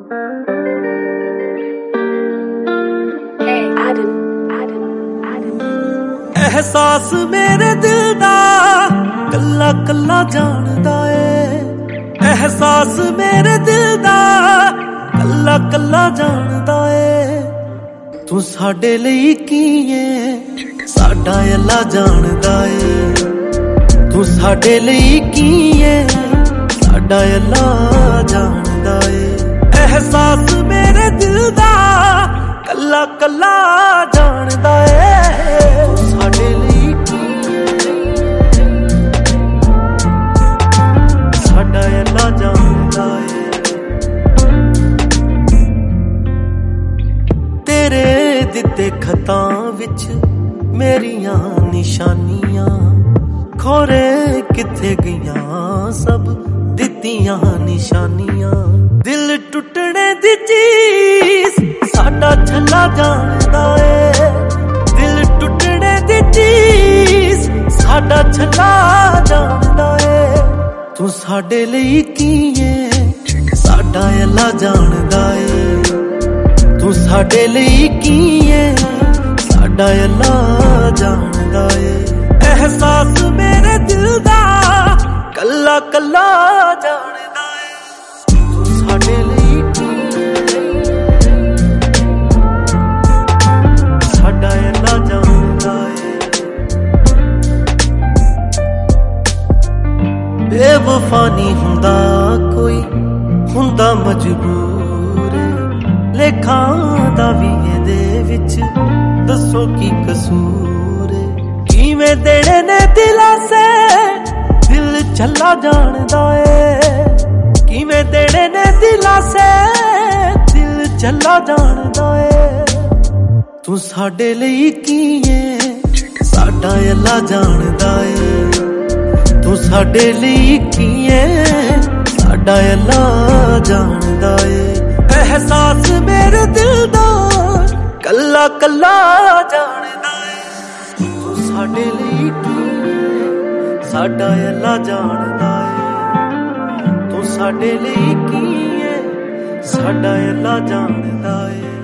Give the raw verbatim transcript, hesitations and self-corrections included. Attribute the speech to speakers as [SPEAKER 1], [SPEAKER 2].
[SPEAKER 1] एहसास मेरे दिल दा कल्ला कल्ला जानदा ए। एहसास मेरे दिल दा कल्ला कल्ला जानदा ए। तू साडे लई की है साडा अल्लाह जानदा ए। तू साडे लई की है साडा अल्लाह जानदा ए। एहसास मेरे दिल दा कल्ला कल्ला जानदा ए। साडे लई की साडा अल्लाह जानदा ए। तेरे दिते खतां विच मेरियां निशानियां खोरे किथे गईयां सब दित्तियां निशानियां। दिल टुटने दी चीज साडा छल्ला जानदा ए। दिल टुटने दी चीज साडा छल्ला जानदा ए। तू साडे लई की है साडा अल्लाह जानदा ए। तू साडे लई की है साडा अल्लाह जानदा ए। एहसास मेरे दिल दा कल्ला कल्ला जानदा ए। तू साडे लई की साडा अल्लाह जानदा ए। बेवफा नहीं हुंदा कोई हुंदा मजबूर। लेखां दा वी इहदे विच दसो की कसूर। किवें देने ने दिलासे दिल छल्ला जानदा ए। किवें देने ने दिलासे दिल छल्ला जानदा ए। तू साडे लई की है साडा अल्लाह जानदा ए। तू साडे लई की है साडा अल्लाह जानदा ए। एहसास मेरे दिल दा कल्ला कल्ला जानदा ए। तू साडे लई की साडा अल्लाह जानदा ए। तू साडे लई की है साडा अल्लाह जानदा ए।